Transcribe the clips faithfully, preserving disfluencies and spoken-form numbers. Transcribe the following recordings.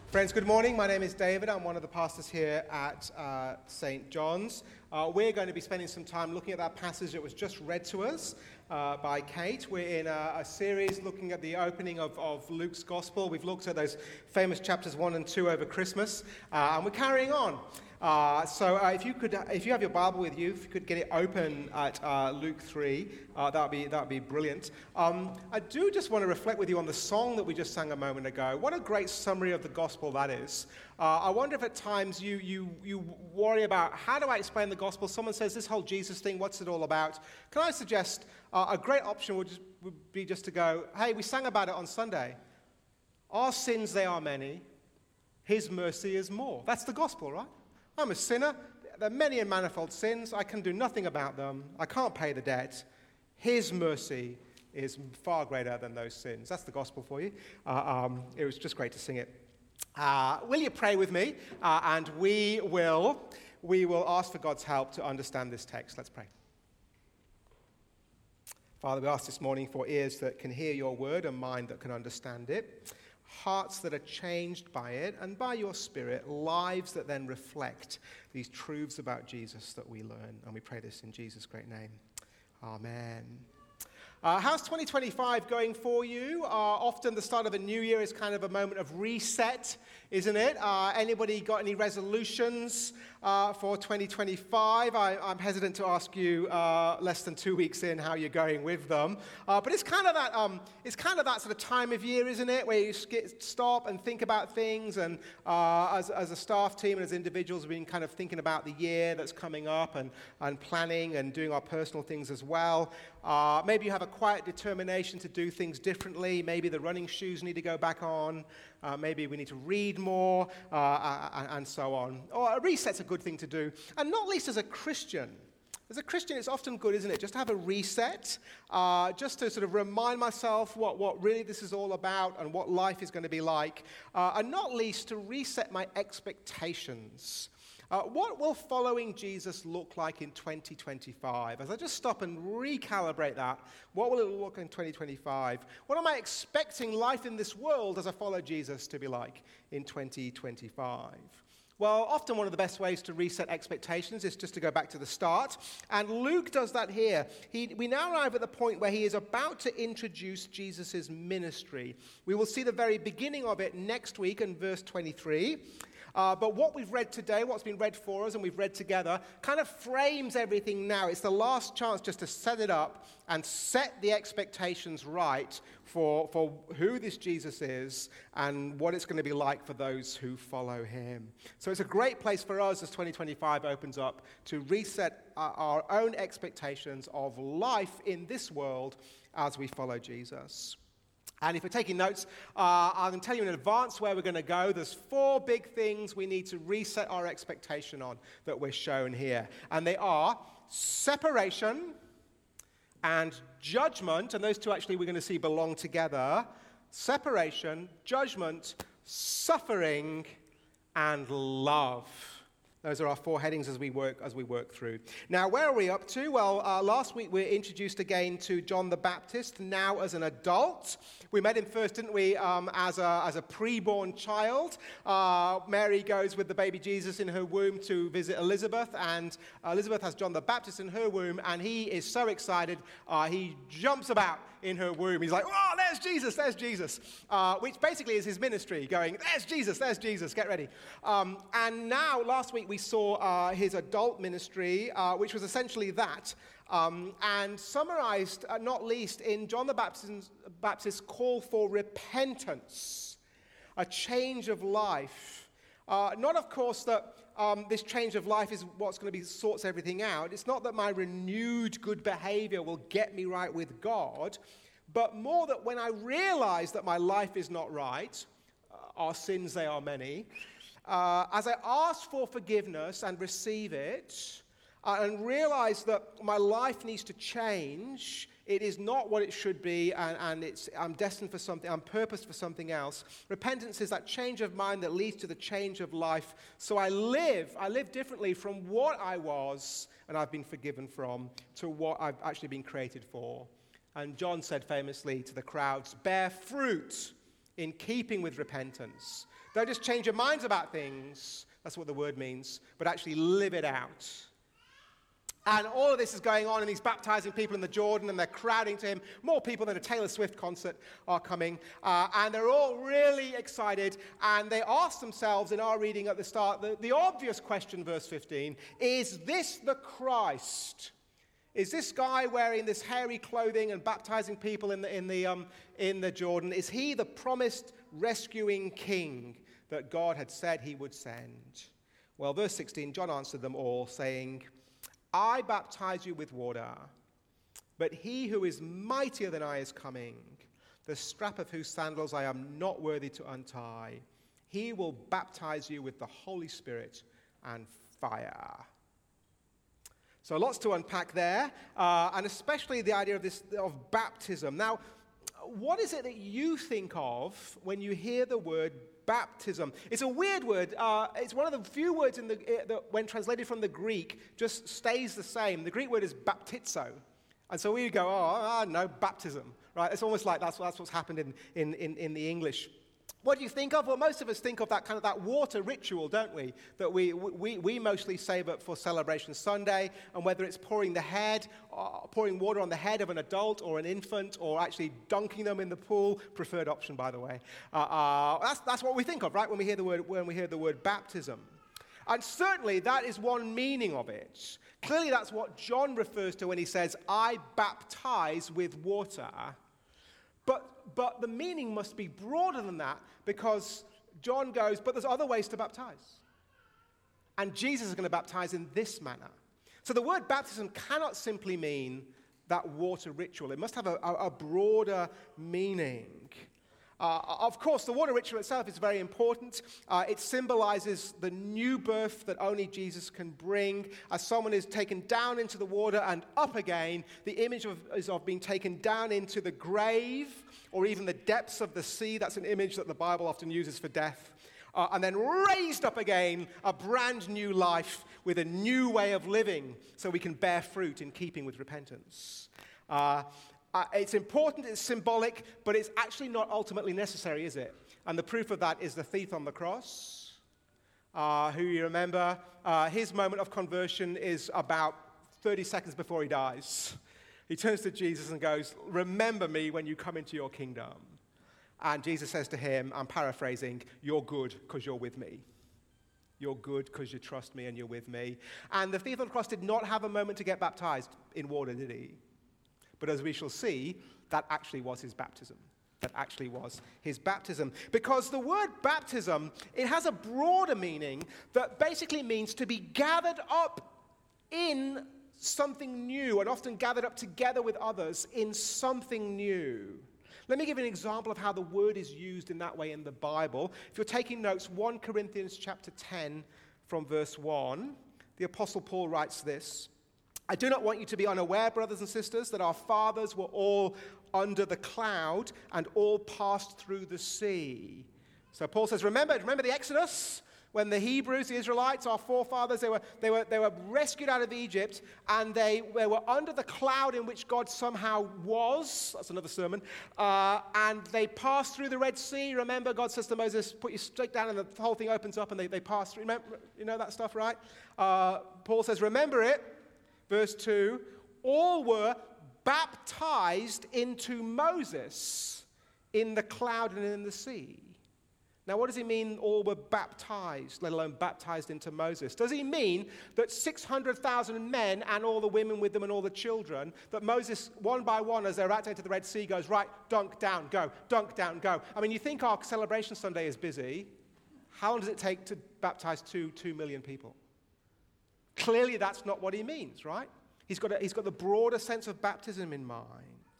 Friends, good morning. My name is David. I'm one of the pastors here at uh, Saint John's. Uh, we're going to be spending some time looking at that passage that was just read to us uh, by Kate. We're in a, a series looking at the opening of, of Luke's Gospel. We've looked at those famous chapters one and two over Christmas, uh, and we're carrying on. Uh, so uh, if you could, if you have your Bible with you, if you could get it open at uh, Luke three, uh, that would be that would be brilliant. Um, I do just want to reflect with you on the song that we just sang a moment ago. What a great summary of the gospel that is. Uh, I wonder if at times you you you worry about how do I explain the gospel. Someone says this whole Jesus thing, what's it all about? Can I suggest uh, a great option would, just, would be just to go, hey, we sang about it on Sunday. Our sins, they are many. His mercy is more. That's the gospel, right? I'm a sinner. There are many and manifold sins. I can do nothing about them. I can't pay the debt. His mercy is far greater than those sins. That's the gospel for you. Uh, um, it was just great to sing it. Uh, will you pray with me? Uh, and we will, we will ask for God's help to understand this text. Let's pray. Father, we ask this morning for ears that can hear your word and mind that can understand it. Hearts that are changed by it, and by your Spirit, lives that then reflect these truths about Jesus that we learn. And we pray this in Jesus' great name. Amen. Uh, how's twenty twenty-five going for you? Uh, often the start of a new year is kind of a moment of reset, isn't it? Uh, anybody got any resolutions uh, for twenty twenty-five? I, I'm hesitant to ask you uh, less than two weeks in how you're going with them. Uh, but it's kind of that um, it's kind of that sort of time of year, isn't it, where you get, stop and think about things. And uh, as, as a staff team and as individuals, we've been kind of thinking about the year that's coming up and, and planning and doing our personal things as well. Uh, maybe you have a quiet determination to do things differently. Maybe the running shoes need to go back on. Uh, maybe we need to read more, uh, and, and so on. Or a reset's a good thing to do. And not least as a Christian. As a Christian, it's often good, isn't it, just to have a reset, uh, just to sort of remind myself what, what really this is all about and what life is going to be like. Uh, and not least to reset my expectations. Uh, what will following Jesus look like in twenty twenty-five? As I just stop and recalibrate that, what will it look in twenty twenty-five? What am I expecting life in this world as I follow Jesus to be like in twenty twenty-five? Well, often one of the best ways to reset expectations is just to go back to the start. And Luke does that here. He, we now arrive at the point where he is about to introduce Jesus' ministry. We will see the very beginning of it next week in verse twenty-three. Uh, but what we've read today, what's been read for us and we've read together, kind of frames everything now. It's the last chance just to set it up and set the expectations right for, for who this Jesus is and what it's going to be like for those who follow him. So it's a great place for us as twenty twenty-five opens up to reset our, our own expectations of life in this world as we follow Jesus. And if you're taking notes, uh, I can tell you in advance where we're going to go. There's four big things we need to reset our expectation on that we're shown here. And they are separation and judgment. And those two actually we're going to see belong together. Separation, judgment, suffering, and love. Those are our four headings as we work as we work through. Now, where are we up to? Well, uh, last week we were introduced again to John the Baptist, now as an adult. We met him first, didn't we, um, as a as a pre-born child. Uh, Mary goes with the baby Jesus in her womb to visit Elizabeth, and Elizabeth has John the Baptist in her womb, and he is so excited, uh, he jumps about in her womb. He's like, oh, there's Jesus, there's Jesus, uh, which basically is his ministry, going, there's Jesus, there's Jesus, get ready. Um, and now, last week, we saw uh, his adult ministry, uh, which was essentially that, um, and summarized, uh, not least, in John the Baptist's, Baptist's call for repentance, a change of life. Uh, not, of course, that um, this change of life is what's going to be sorts everything out. It's not that my renewed good behavior will get me right with God, but more that when I realize that my life is not right, uh, our sins, they are many, uh, as I ask for forgiveness and receive it, uh, and realize that my life needs to change, it is not what it should be, and, and it's, I'm destined for something, I'm purposed for something else. Repentance is that change of mind that leads to the change of life. So I live, I live differently from what I was and I've been forgiven from to what I've actually been created for. And John said famously to the crowds, bear fruit in keeping with repentance. Don't just change your minds about things. That's what the word means. But actually live it out. And all of this is going on, and he's baptizing people in the Jordan, and they're crowding to him. More people than a Taylor Swift concert are coming. Uh, and they're all really excited. And they ask themselves, in our reading at the start, the, the obvious question, verse fifteen, is this the Christ? Is this guy wearing this hairy clothing and baptizing people in the, in the, um, in the Jordan, is he the promised rescuing king that God had said he would send? Well, verse sixteen, John answered them all, saying, I baptize you with water, but he who is mightier than I is coming, the strap of whose sandals I am not worthy to untie. He will baptize you with the Holy Spirit and fire. So lots to unpack there, uh, and especially the idea of this of baptism. Now, what is it that you think of when you hear the word baptism? It's a weird word. Uh, it's one of the few words in the, uh, that, when translated from the Greek, just stays the same. The Greek word is baptizo. And so we go, oh, oh no, baptism. Right? It's almost like that's, that's what's happened in, in, in, in the English. What do you think of? Well, most of us think of that kind of that water ritual, don't we? That we we, we mostly save up for Celebration Sunday, and whether it's pouring the head, uh, pouring water on the head of an adult or an infant, or actually dunking them in the pool, preferred option, by the way. Uh, uh, that's that's what we think of, right? When we hear the word when we hear the word baptism, and certainly that is one meaning of it. Clearly, that's what John refers to when he says, "I baptize with water." But, but the meaning must be broader than that, because John goes, but there's other ways to baptize. And Jesus is going to baptize in this manner. So the word baptism cannot simply mean that water ritual. It must have a, a, a broader meaning. Uh, of course, the water ritual itself is very important. Uh, it symbolizes the new birth that only Jesus can bring. As someone is taken down into the water and up again, the image of, is of being taken down into the grave or even the depths of the sea. That's an image that the Bible often uses for death. Uh, and then raised up again, a brand new life with a new way of living so we can bear fruit in keeping with repentance. Uh, Uh, it's important, it's symbolic, but it's actually not ultimately necessary, is it? And the proof of that is the thief on the cross, uh, who you remember, uh, his moment of conversion is about thirty seconds before he dies. He turns to Jesus and goes, remember me when you come into your kingdom. And Jesus says to him, I'm paraphrasing, you're good because you're with me. You're good because you trust me and you're with me. And the thief on the cross did not have a moment to get baptized in water, did he? But as we shall see, that actually was his baptism. That actually was his baptism. Because the word baptism, it has a broader meaning that basically means to be gathered up in something new, and often gathered up together with others in something new. Let me give you an example of how the word is used in that way in the Bible. If you're taking notes, First Corinthians chapter ten from verse one, the Apostle Paul writes this. I do not want you to be unaware, brothers and sisters, that our fathers were all under the cloud and all passed through the sea. So Paul says, remember, remember the Exodus? When the Hebrews, the Israelites, our forefathers, they were, they were, they were rescued out of Egypt, and they, they were under the cloud in which God somehow was. That's another sermon. Uh, and they passed through the Red Sea. Remember, God says to Moses, put your stick down, and the whole thing opens up, and they, they pass through. Remember, you know that stuff, right? Uh, Paul says, remember it. Verse two, all were baptized into Moses in the cloud and in the sea. Now, what does he mean all were baptized, let alone baptized into Moses? Does he mean that six hundred thousand men and all the women with them and all the children, that Moses, one by one, as they're about to enter the Red Sea, goes, right, dunk down, go, dunk down, go. I mean, you think our Celebration Sunday is busy. How long does it take to baptize two, two million people? Clearly, that's not what he means, right? He's got, a, he's got the broader sense of baptism in mind.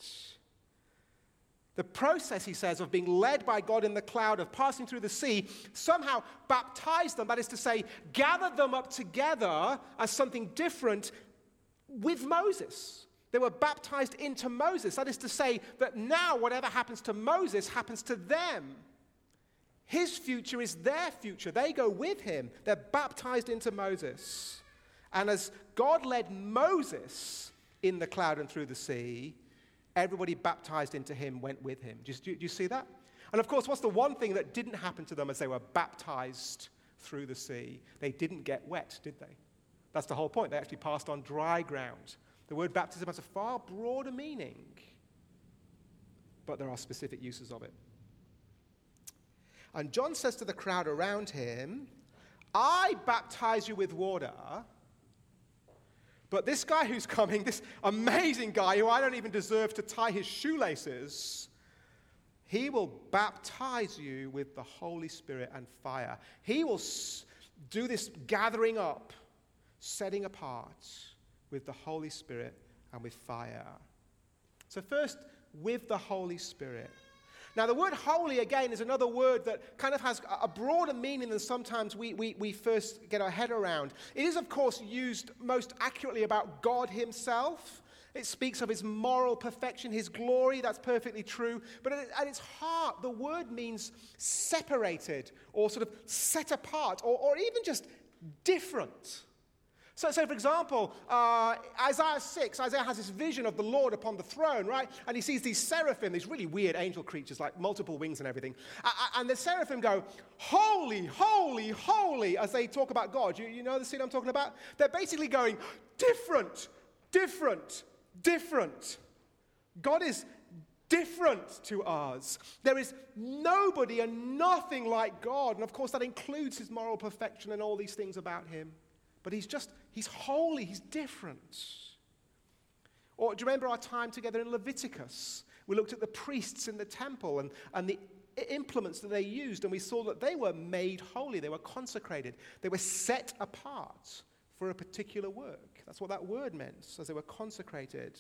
The process, he says, of being led by God in the cloud, of passing through the sea, somehow baptized them, that is to say, gathered them up together as something different with Moses. They were baptized into Moses. That is to say that now whatever happens to Moses happens to them. His future is their future. They go with him. They're baptized into Moses. And as God led Moses in the cloud and through the sea, everybody baptized into him went with him. Do you, do you see that? And of course, what's the one thing that didn't happen to them as they were baptized through the sea? They didn't get wet, did they? That's the whole point. They actually passed on dry ground. The word baptism has a far broader meaning, but there are specific uses of it. And John says to the crowd around him, I baptize you with water, but this guy who's coming, this amazing guy who I don't even deserve to tie his shoelaces, he will baptize you with the Holy Spirit and fire. He will s- do this gathering up, setting apart with the Holy Spirit and with fire. So first, with the Holy Spirit. Now, the word holy, again, is another word that kind of has a broader meaning than sometimes we, we, we first get our head around. It is, of course, used most accurately about God himself. It speaks of his moral perfection, his glory. That's perfectly true. But at its heart, the word means separated or sort of set apart or, or even just different. So, so for example, uh, Isaiah six, Isaiah has this vision of the Lord upon the throne, right? And he sees these seraphim, these really weird angel creatures, like multiple wings and everything. Uh, and the seraphim go, holy, holy, holy, as they talk about God. You, you know the scene I'm talking about? They're basically going, different, different, different. God is different to us. There is nobody and nothing like God. And of course, that includes his moral perfection and all these things about him. But he's just, he's holy, he's different. Or do you remember our time together in Leviticus? We looked at the priests in the temple and, and the implements that they used, and we saw that they were made holy, they were consecrated, they were set apart for a particular work. That's what that word meant, as they were consecrated.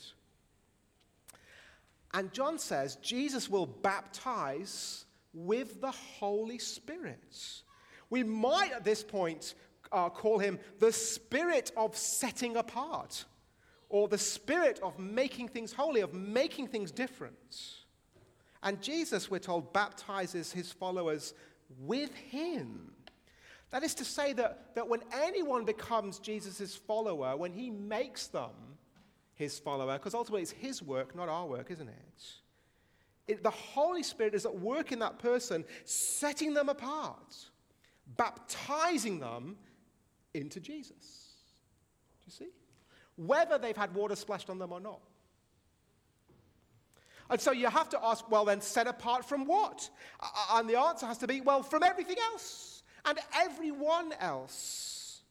And John says Jesus will baptize with the Holy Spirit. We might at this point Uh, call him the Spirit of setting apart, or the Spirit of making things holy, of making things different. And Jesus, we're told, baptizes his followers with him. That is to say that, that when anyone becomes Jesus' follower, when he makes them his follower, because ultimately it's his work, not our work, isn't it? it? The Holy Spirit is at work in that person, setting them apart, baptizing them into Jesus. Do you see? Whether they've had water splashed on them or not. And so you have to ask, well, then set apart from what? And the answer has to be, well, from everything else and everyone else.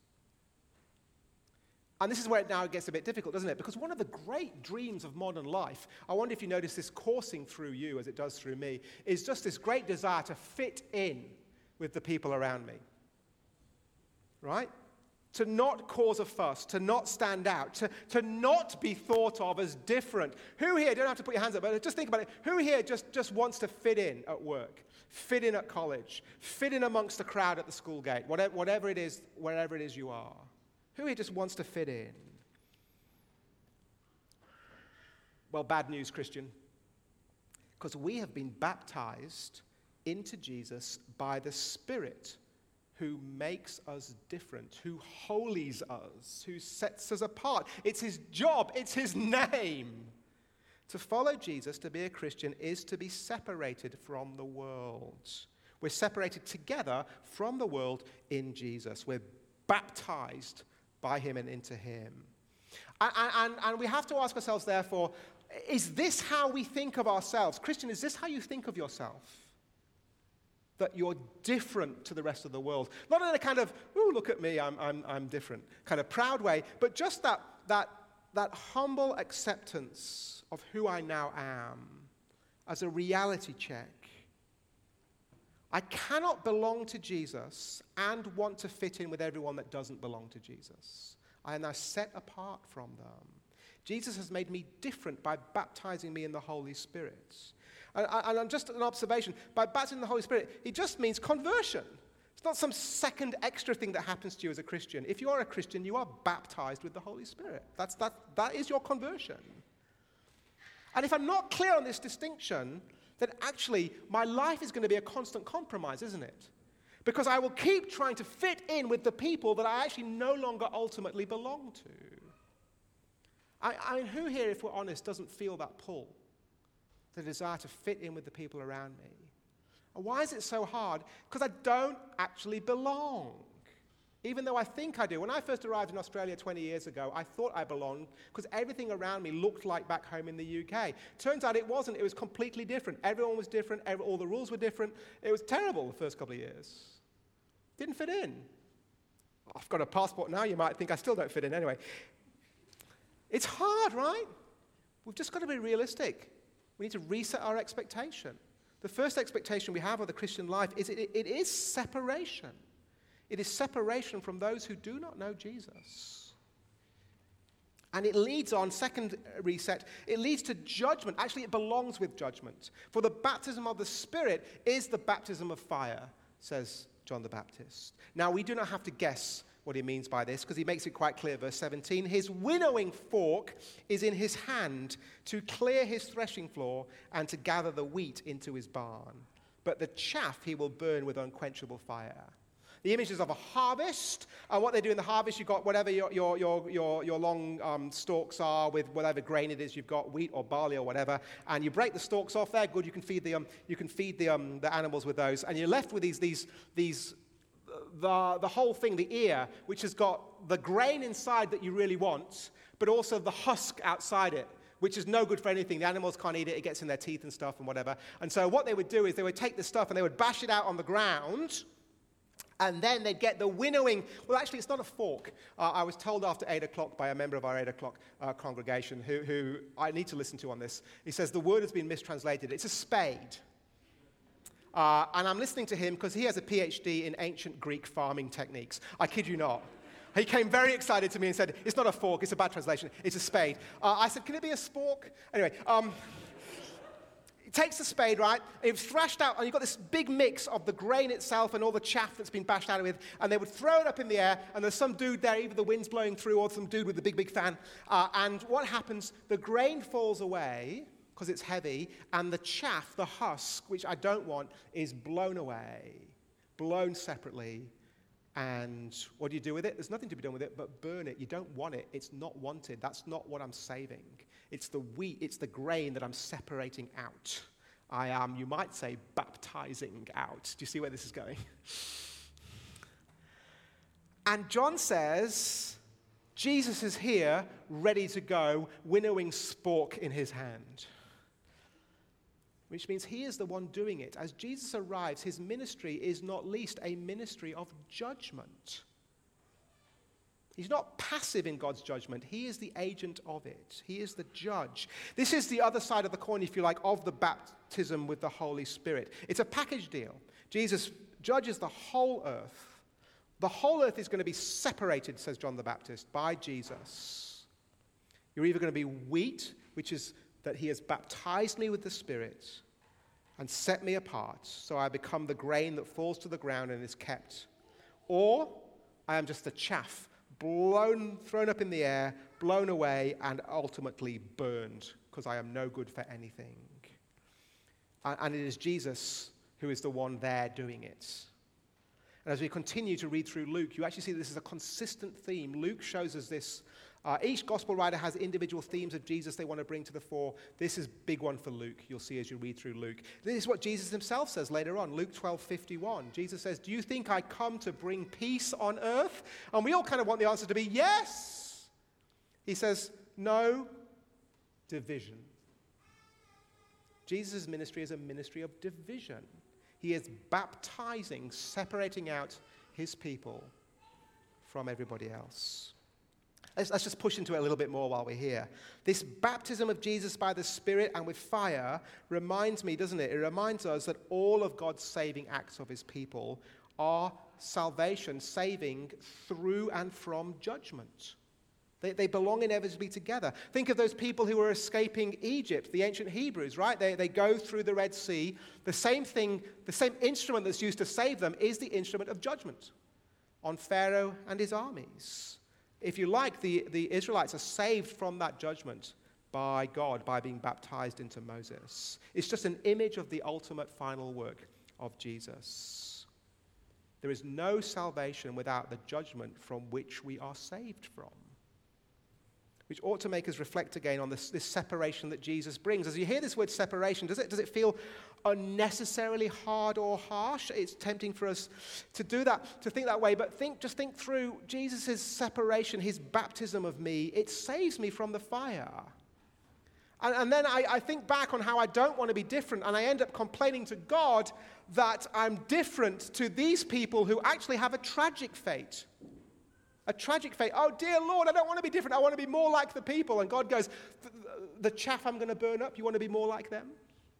And this is where it now gets a bit difficult, doesn't it? Because one of the great dreams of modern life, I wonder if you notice this coursing through you as it does through me, is just this great desire to fit in with the people around me. Right? To not cause a fuss, to not stand out, to, to not be thought of as different. Who here, don't have to put your hands up, but just think about it. Who here just, just wants to fit in at work, fit in at college, fit in amongst the crowd at the school gate, whatever, whatever it is, wherever it is you are? Who here just wants to fit in? Well, bad news, Christian. Because we have been baptized into Jesus by the Spirit, who makes us different, who holies us, who sets us apart. It's his job, it's his name. To follow Jesus, to be a Christian, is to be separated from the world. We're separated together from the world in Jesus. We're baptized by him and into him. And, and, and we have to ask ourselves, therefore, is this how we think of ourselves? Christian, is this how you think of yourself? That you're different to the rest of the world. Not in a kind of, ooh, look at me, I'm, I'm, I'm different, kind of proud way, but just that, that, that humble acceptance of who I now am as a reality check. I cannot belong to Jesus and want to fit in with everyone that doesn't belong to Jesus. I am now set apart from them. Jesus has made me different by baptizing me in the Holy Spirit. And, and just an observation, by baptizing in the Holy Spirit, it just means conversion. It's not some second extra thing that happens to you as a Christian. If you are a Christian, you are baptized with the Holy Spirit. That's, that, that is your conversion. And if I'm not clear on this distinction, then actually my life is going to be a constant compromise, isn't it? Because I will keep trying to fit in with the people that I actually no longer ultimately belong to. I, I mean, who here, if we're honest, doesn't feel that pull? The desire to fit in with the people around me. And why is it so hard? Because I don't actually belong, even though I think I do. When I first arrived in Australia twenty years ago, I thought I belonged because everything around me looked like back home in the U K. Turns out it wasn't. It was completely different. Everyone was different. Every, all the rules were different. It was terrible the first couple of years. Didn't fit in. I've got a passport now. You might think I still don't fit in anyway. It's hard, right? We've just got to be realistic. We need to reset our expectation. The first expectation we have of the Christian life is it, it is separation. It is separation from those who do not know Jesus. And it leads on, second reset, it leads to judgment. Actually, it belongs with judgment. For the baptism of the Spirit is the baptism of fire, says John the Baptist. Now, we do not have to guess what he means by this, because he makes it quite clear. Verse seventeen, his winnowing fork is in his hand to clear his threshing floor and to gather the wheat into his barn. But the chaff he will burn with unquenchable fire. The images of a harvest, and what they do in the harvest, you've got whatever your, your, your, your, your long um, stalks are with whatever grain it is you've got, wheat or barley or whatever, and you break the stalks off. They're good. You can feed the um, you can feed the um, the animals with those, and you're left with these these these. The, the whole thing, the ear, which has got the grain inside that you really want, but also the husk outside it, which is no good for anything. The animals can't eat it. It gets in their teeth and stuff and whatever. And so what they would do is they would take the stuff and they would bash it out on the ground, and then they'd get the winnowing. Well, actually, it's not a fork. Uh, I was told after eight o'clock by a member of our eight o'clock uh, congregation who, who I need to listen to on this. He says the word has been mistranslated. It's a spade. Uh, and I'm listening to him because he has a P H D in ancient Greek farming techniques. I kid you not. He came very excited to me and said, it's not a fork, it's a bad translation, it's a spade. Uh, I said, can it be a spork? Anyway, um, he takes the spade, right? It's thrashed out, and you've got this big mix of the grain itself and all the chaff that's been bashed out of it, and they would throw it up in the air, and there's some dude there, either the wind's blowing through or some dude with a big, big fan. Uh, and what happens, the grain falls away, because it's heavy, and the chaff, the husk, which I don't want, is blown away, blown separately. And what do you do with it? There's nothing to be done with it but burn it. You don't want it. It's not wanted. That's not what I'm saving. It's the wheat, it's the grain that I'm separating out. I am, you might say, baptizing out. Do you see where this is going? And John says, Jesus is here, ready to go, winnowing spork in his hand. Which means he is the one doing it. As Jesus arrives, his ministry is not least a ministry of judgment. He's not passive in God's judgment. He is the agent of it. He is the judge. This is the other side of the coin, if you like, of the baptism with the Holy Spirit. It's a package deal. Jesus judges the whole earth. The whole earth is going to be separated, says John the Baptist, by Jesus. You're either going to be wheat, which is that he has baptized me with the Spirit and set me apart, so I become the grain that falls to the ground and is kept. Or I am just the chaff, blown, thrown up in the air, blown away, and ultimately burned, because I am no good for anything. And it is Jesus who is the one there doing it. And as we continue to read through Luke, you actually see this is a consistent theme. Luke shows us this. Uh, each gospel writer has individual themes of Jesus they want to bring to the fore. This is a big one for Luke, you'll see as you read through Luke. This is what Jesus himself says later on, Luke twelve fifty-one. Jesus says, do you think I come to bring peace on earth? And we all kind of want the answer to be yes. He says, no, division. Jesus' ministry is a ministry of division. He is baptizing, separating out his people from everybody else. Let's, let's just push into it a little bit more while we're here. This baptism of Jesus by the Spirit and with fire reminds me, doesn't it? It reminds us that all of God's saving acts of his people are salvation, saving through and from judgment. They, they belong inevitably together. Think of those people who were escaping Egypt, the ancient Hebrews, right? They, they go through the Red Sea. The same thing, the same instrument that's used to save them is the instrument of judgment on Pharaoh and his armies. If you like, the, the Israelites are saved from that judgment by God, by being baptized into Moses. It's just an image of the ultimate final work of Jesus. There is no salvation without the judgment from which we are saved from. which ought to make us reflect again on this, this separation that Jesus brings. As you hear this word separation, does it, does it feel unnecessarily hard or harsh? It's tempting for us to do that, to think that way, but think, just think through Jesus' separation, his baptism of me. It saves me from the fire. And, and then I, I think back on how I don't want to be different, and I end up complaining to God that I'm different to these people who actually have a tragic fate. A tragic fate. Oh, dear Lord, I don't want to be different. I want to be more like the people. And God goes, the chaff I'm going to burn up, you want to be more like them?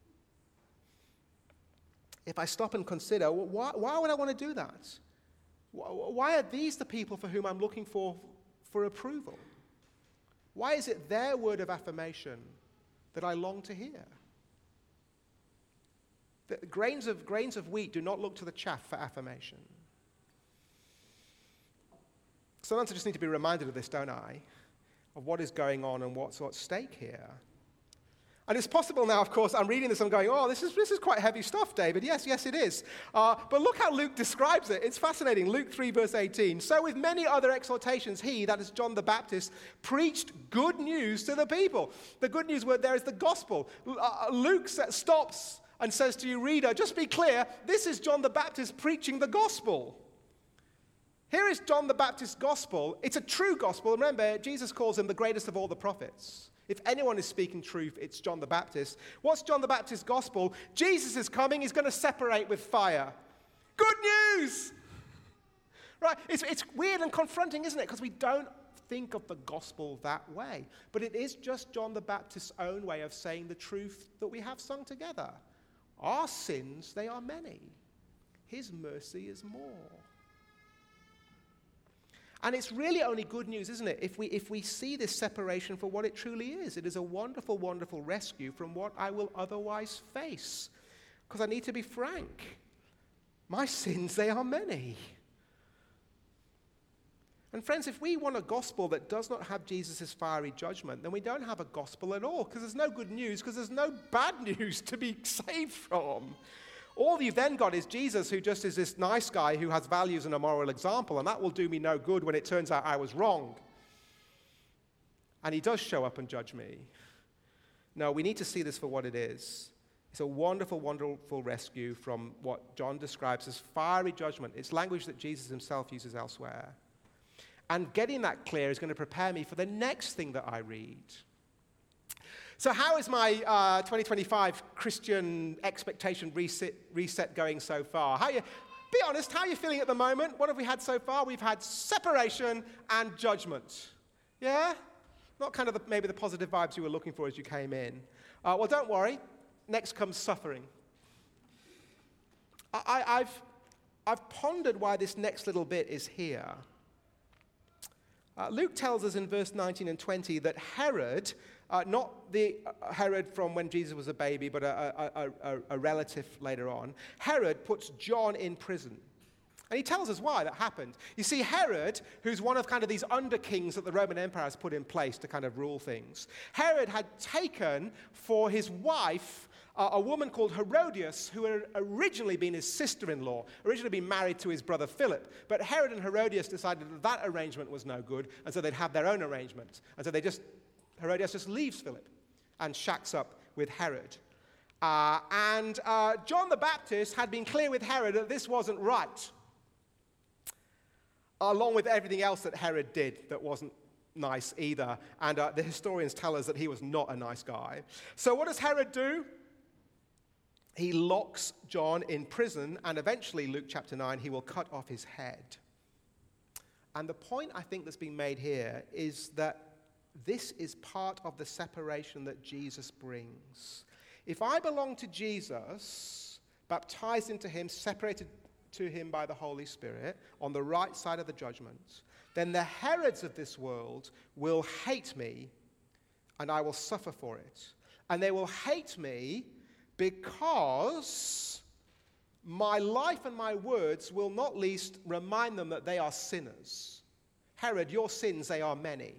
If I stop and consider, well, why, why would I want to do that? Why are these the people for whom I'm looking for, for approval? Why is it their word of affirmation that I long to hear? The grains of, grains of wheat do not look to the chaff for affirmation. Sometimes I just need to be reminded of this, don't I? Of what is going on and what's at stake here. And it's possible now, of course, I'm reading this, I'm going, oh, this is this is quite heavy stuff, David. Yes, yes, it is. Uh, but look how Luke describes it. It's fascinating. Luke three, verse eighteen. So with many other exhortations, he, that is John the Baptist, preached good news to the people. The good news word there is the gospel. Uh, Luke stops and says to you, reader, just be clear, this is John the Baptist preaching the gospel. Here is John the Baptist's gospel. It's a true gospel. Remember, Jesus calls him the greatest of all the prophets. If anyone is speaking truth, it's John the Baptist. What's John the Baptist's gospel? Jesus is coming. He's going to separate with fire. Good news! Right? It's, it's weird and confronting, isn't it? Because we don't think of the gospel that way. But it is just John the Baptist's own way of saying the truth that we have sung together. Our sins, they are many. His mercy is more. And it's really only good news, isn't it, if we, if we see this separation for what it truly is. It is a wonderful, wonderful rescue from what I will otherwise face. Because I need to be frank. My sins, they are many. And friends, if we want a gospel that does not have Jesus' fiery judgment, then we don't have a gospel at all, because there's no good news, because there's no bad news to be saved from. All you've then got is Jesus, who just is this nice guy who has values and a moral example, and that will do me no good when it turns out I was wrong. And he does show up and judge me. No, we need to see this for what it is. It's a wonderful, wonderful rescue from what John describes as fiery judgment. It's language that Jesus himself uses elsewhere. And getting that clear is going to prepare me for the next thing that I read. So how is my uh, twenty twenty-five Christian expectation reset, reset going so far? How you, be honest, how are you feeling at the moment? What have we had so far? We've had separation and judgment. Yeah? Not kind of the, maybe the positive vibes you were looking for as you came in. Uh, well, don't worry. Next comes suffering. I, I, I've, I've pondered why this next little bit is here. Uh, Luke tells us in verse nineteen and twenty that Herod, uh, not the uh, Herod from when Jesus was a baby, but a, a, a, a relative later on, Herod puts John in prison. And he tells us why that happened. You see, Herod, who's one of kind of these under-kings that the Roman Empire has put in place to kind of rule things, Herod had taken for his wife uh, a woman called Herodias, who had originally been his sister-in-law, originally been married to his brother Philip. But Herod and Herodias decided that that arrangement was no good, and so they'd have their own arrangement. And so they just, Herodias just leaves Philip and shacks up with Herod. Uh, and uh, John the Baptist had been clear with Herod that this wasn't right, along with everything else that Herod did that wasn't nice either. And uh, the historians tell us that he was not a nice guy. So what does Herod do? He locks John in prison, and eventually, Luke chapter nine, he will cut off his head. And the point I think that's being made here is that this is part of the separation that Jesus brings. If I belong to Jesus, baptized into him, separated to him by the Holy Spirit, on the right side of the judgment, then the Herods of this world will hate me, and I will suffer for it. And they will hate me because my life and my words will not least remind them that they are sinners. Herod, your sins, they are many.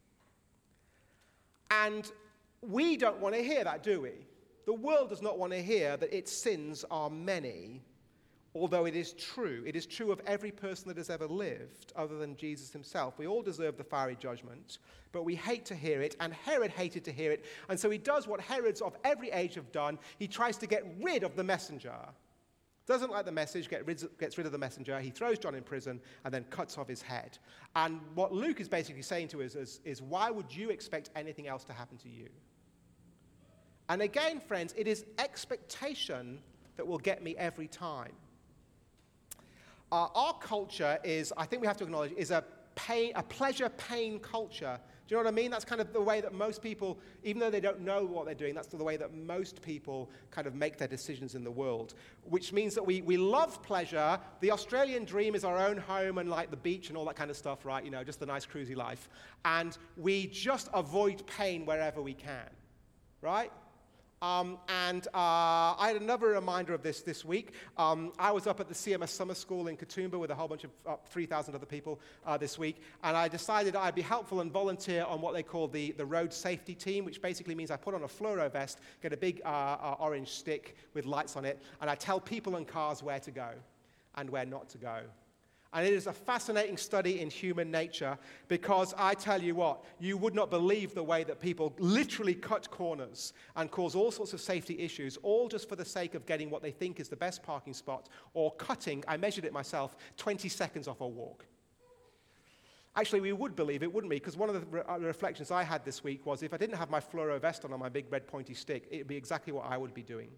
And we don't want to hear that, do we? The world does not want to hear that its sins are many. Although it is true, it is true of every person that has ever lived other than Jesus himself. We all deserve the fiery judgment, but we hate to hear it, and Herod hated to hear it, and so he does what Herods of every age have done. He tries to get rid of the messenger. Doesn't like the message, get rid, gets rid of the messenger. He throws John in prison and then cuts off his head. And what Luke is basically saying to us is, is why would you expect anything else to happen to you? And again, friends, it is expectation that will get me every time. Uh, our culture is, I think we have to acknowledge, is a pain, a pleasure-pain culture. Do you know what I mean? That's kind of the way that most people, even though they don't know what they're doing, that's the way that most people kind of make their decisions in the world. Which means that we, we love pleasure. The Australian dream is our own home and like the beach and all that kind of stuff, right? You know, just the nice cruisy life. And we just avoid pain wherever we can, right? Um, and uh, I had another reminder of this this week. Um, I was up at the C M S Summer School in Katoomba with a whole bunch of uh, three thousand other people uh, this week, and I decided I'd be helpful and volunteer on what they call the, the road safety team, which basically means I put on a fluoro vest, get a big uh, uh, orange stick with lights on it, and I tell people and cars where to go and where not to go. And it is a fascinating study in human nature because I tell you what, you would not believe the way that people literally cut corners and cause all sorts of safety issues, all just for the sake of getting what they think is the best parking spot or cutting, I measured it myself, twenty seconds off a walk. Actually, we would believe it, wouldn't we? Because one of the re- reflections I had this week was if I didn't have my fluoro vest on on my big red pointy stick, it would be exactly what I would be doing.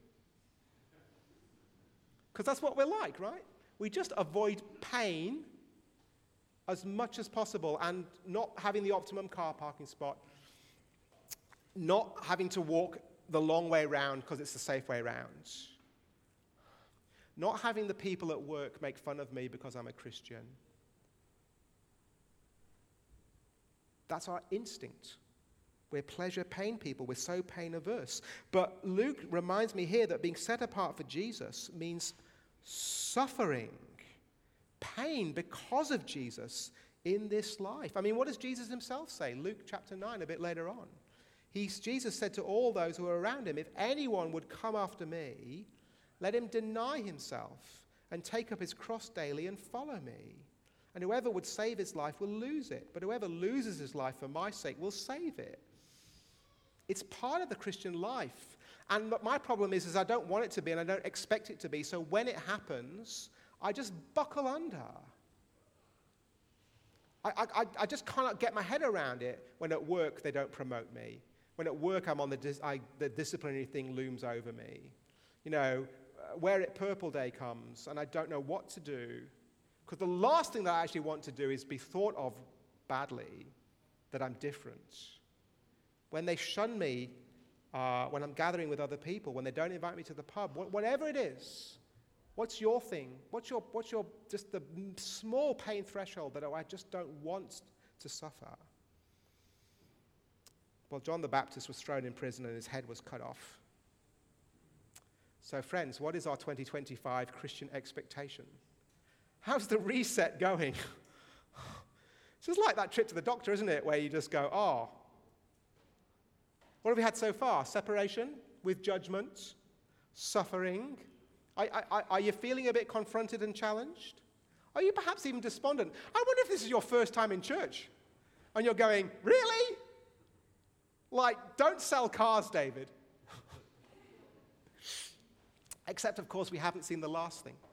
Because that's what we're like, right? We just avoid pain as much as possible and not having the optimum car parking spot, not having to walk the long way around because it's the safe way around, not having the people at work make fun of me because I'm a Christian. That's our instinct. We're pleasure-pain people. We're so pain-averse. But Luke reminds me here that being set apart for Jesus means suffering, pain because of Jesus in this life. I mean, what does Jesus himself say? Luke chapter nine, a bit later on. He's, Jesus said to all those who were around him, if anyone would come after me, let him deny himself and take up his cross daily and follow me. And whoever would save his life will lose it, but whoever loses his life for my sake will save it. It's part of the Christian life. And my problem is, is I don't want it to be, and I don't expect it to be. So when it happens, I just buckle under. I, I, I just cannot get my head around it when at work they don't promote me. When at work I'm on the, dis, I, the disciplinary thing looms over me. You know, uh, Wear It Purple Day comes, and I don't know what to do. Because the last thing that I actually want to do is be thought of badly, that I'm different. When they shun me, Uh, when I'm gathering with other people, when they don't invite me to the pub, wh- whatever it is, what's your thing? What's your, what's your, just the small pain threshold that I just don't want to suffer? Well, John the Baptist was thrown in prison and his head was cut off. So friends, what is our twenty twenty-five Christian expectation? How's the reset going? It's just like that trip to the doctor, isn't it? Where you just go, oh, what have we had so far? Separation with judgment, suffering. Are, are, are you feeling a bit confronted and challenged? Are you perhaps even despondent? I wonder if this is your first time in church. And you're going, really? Like, don't sell cars, David. Except, of course, we haven't seen the last thing.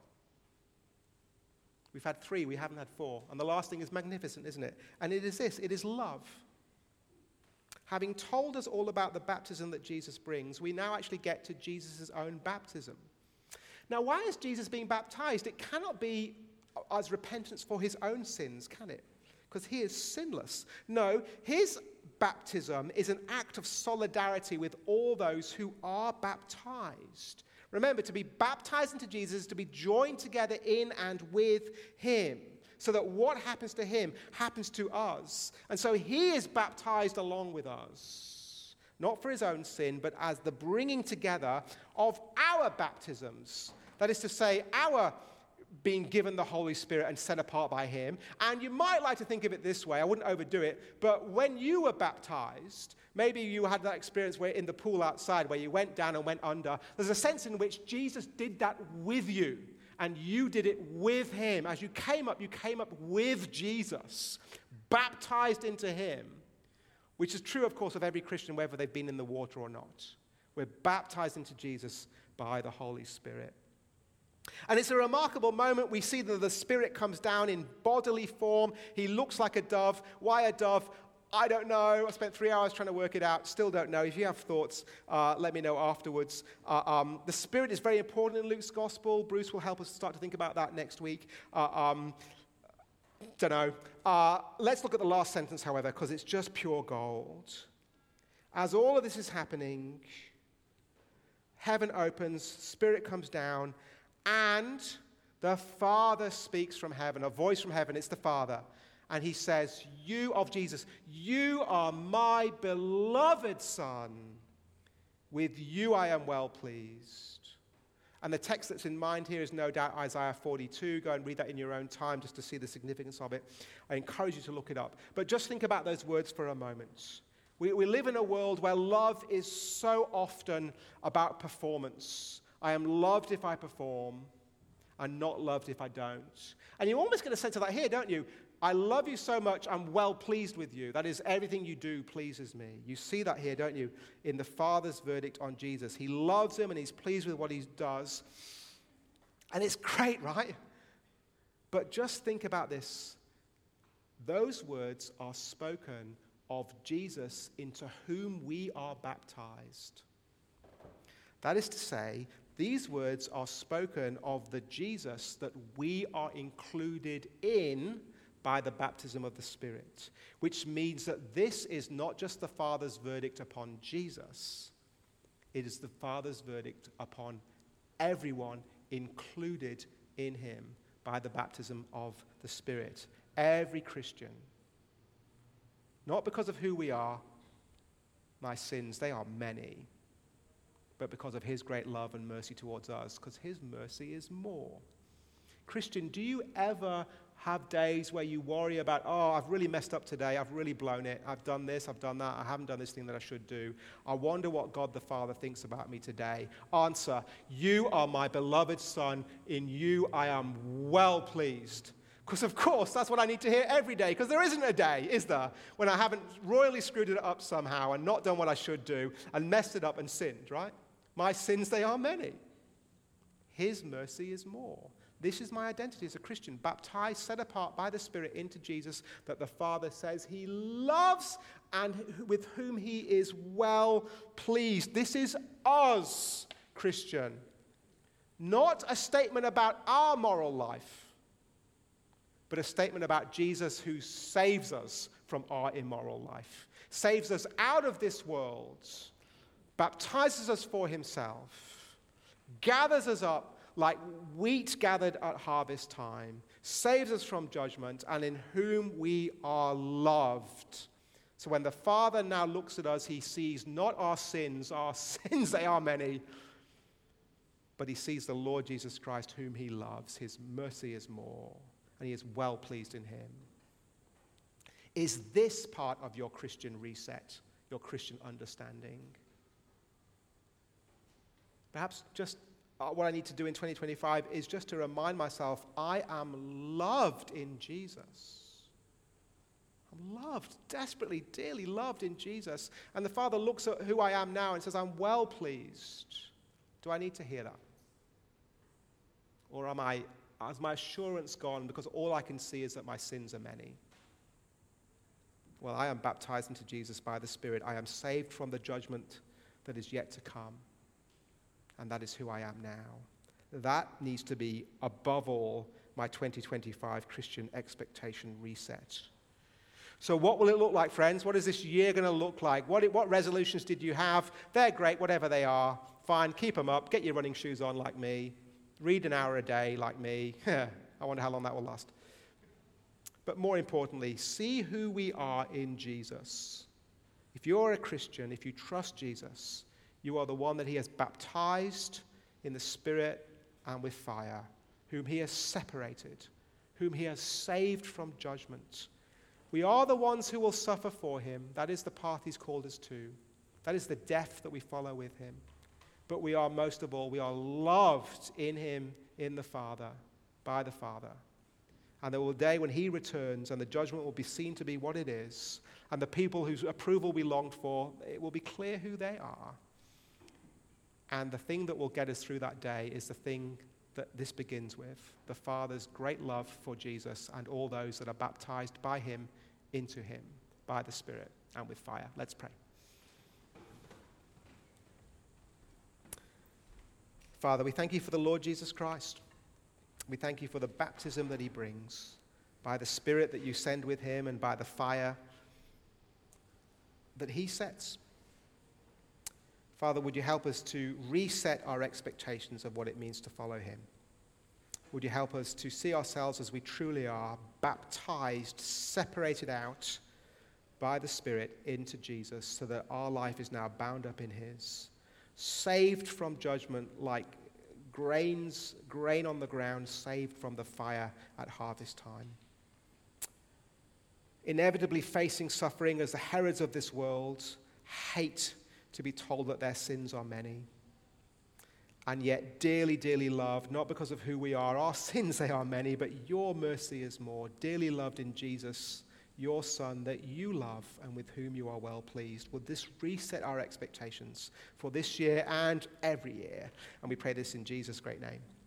We've had three, we haven't had four. And the last thing is magnificent, isn't it? And it is this, it is love. Having told us all about the baptism that Jesus brings, we now actually get to Jesus' own baptism. Now, why is Jesus being baptized? It cannot be as repentance for his own sins, can it? Because he is sinless. No, his baptism is an act of solidarity with all those who are baptized. Remember, to be baptized into Jesus is to be joined together in and with him, so that what happens to him happens to us. And so he is baptized along with us, not for his own sin, but as the bringing together of our baptisms. That is to say, our being given the Holy Spirit and set apart by him. And you might like to think of it this way, I wouldn't overdo it, but when you were baptized, maybe you had that experience where in the pool outside where you went down and went under, there's a sense in which Jesus did that with you. And you did it with him. As you came up, you came up with Jesus, baptized into him, which is true, of course, of every Christian, whether they've been in the water or not. We're baptized into Jesus by the Holy Spirit. And it's a remarkable moment. We see that the Spirit comes down in bodily form. He looks like a dove. Why a dove? I don't know. I spent three hours trying to work it out. Still don't know. If you have thoughts, uh, let me know afterwards. Uh, um, the Spirit is very important in Luke's gospel. Bruce will help us start to think about that next week. Uh, um, don't know. Uh, let's look at the last sentence, however, because it's just pure gold. As all of this is happening, heaven opens, Spirit comes down, and the Father speaks from heaven, a voice from heaven. It's the Father. And he says, you of Jesus, you are my beloved Son. With you I am well pleased. And the text that's in mind here is no doubt Isaiah forty-two. Go and read that in your own time just to see the significance of it. I encourage you to look it up. But just think about those words for a moment. We, we live in a world where love is so often about performance. I am loved if I perform and not loved if I don't. And you almost get a sense of that here, don't you? I love you so much, I'm well pleased with you. That is, everything you do pleases me. You see that here, don't you, in the Father's verdict on Jesus. He loves him and he's pleased with what he does. And it's great, right? But just think about this. Those words are spoken of Jesus, into whom we are baptized. That is to say, these words are spoken of the Jesus that we are included in by the baptism of the Spirit, which means that this is not just the Father's verdict upon Jesus, it is the Father's verdict upon everyone included in him by the baptism of the Spirit. Every Christian. Not because of who we are, my sins, they are many, but because of his great love and mercy towards us, because his mercy is more. Christian, do you ever have days where you worry about, oh, I've really messed up today, I've really blown it, I've done this, I've done that, I haven't done this thing that I should do. I wonder what God the Father thinks about me today. Answer, you are my beloved Son, in you I am well pleased. Because of course, that's what I need to hear every day, because there isn't a day, is there, when I haven't royally screwed it up somehow and not done what I should do and messed it up and sinned, right? My sins, they are many. His mercy is more. This is my identity as a Christian, baptized, set apart by the Spirit into Jesus, that the Father says he loves and with whom he is well pleased. This is us, Christian. Not a statement about our moral life, but a statement about Jesus who saves us from our immoral life, saves us out of this world, baptizes us for himself, gathers us up like wheat gathered at harvest time, saves us from judgment, and in whom we are loved. So when the Father now looks at us, he sees not our sins, our sins, they are many, but he sees the Lord Jesus Christ, whom he loves. His mercy is more, and he is well pleased in him. Is this part of your Christian reset, your Christian understanding? Perhaps just Uh, what I need to do in twenty twenty-five is just to remind myself, I am loved in Jesus. I'm loved, desperately, dearly loved in Jesus. And the Father looks at who I am now and says, I'm well pleased. Do I need to hear that? Or am I, has my assurance gone because all I can see is that my sins are many? Well, I am baptized into Jesus by the Spirit. I am saved from the judgment that is yet to come. And that is who I am now. That needs to be, above all, my twenty twenty-five Christian expectation reset. So what will it look like, friends? What is this year going to look like? What, what resolutions did you have? They're great, whatever they are. Fine, keep them up. Get your running shoes on like me. Read an hour a day like me. I wonder how long that will last. But more importantly, see who we are in Jesus. If you're a Christian, if you trust Jesus, you are the one that he has baptized in the Spirit and with fire, whom he has separated, whom he has saved from judgment. We are the ones who will suffer for him. That is the path he's called us to. That is the death that we follow with him. But we are, most of all, we are loved in him in the Father, by the Father. And there will be a day when he returns and the judgment will be seen to be what it is. And the people whose approval we longed for, it will be clear who they are. And the thing that will get us through that day is the thing that this begins with, the Father's great love for Jesus and all those that are baptized by him into him, by the Spirit and with fire. Let's pray. Father, we thank you for the Lord Jesus Christ. We thank you for the baptism that he brings, by the Spirit that you send with him and by the fire that he sets. Father, would you help us to reset our expectations of what it means to follow him? Would you help us to see ourselves as we truly are, baptized, separated out by the Spirit into Jesus, so that our life is now bound up in his, saved from judgment like grains, grain on the ground, saved from the fire at harvest time. Inevitably facing suffering as the Herods of this world hate to be told that their sins are many, and yet dearly, dearly loved, not because of who we are, our sins they are many, but your mercy is more, dearly loved in Jesus, your Son, that you love and with whom you are well pleased. Would this reset our expectations for this year and every year? And we pray this in Jesus' great name.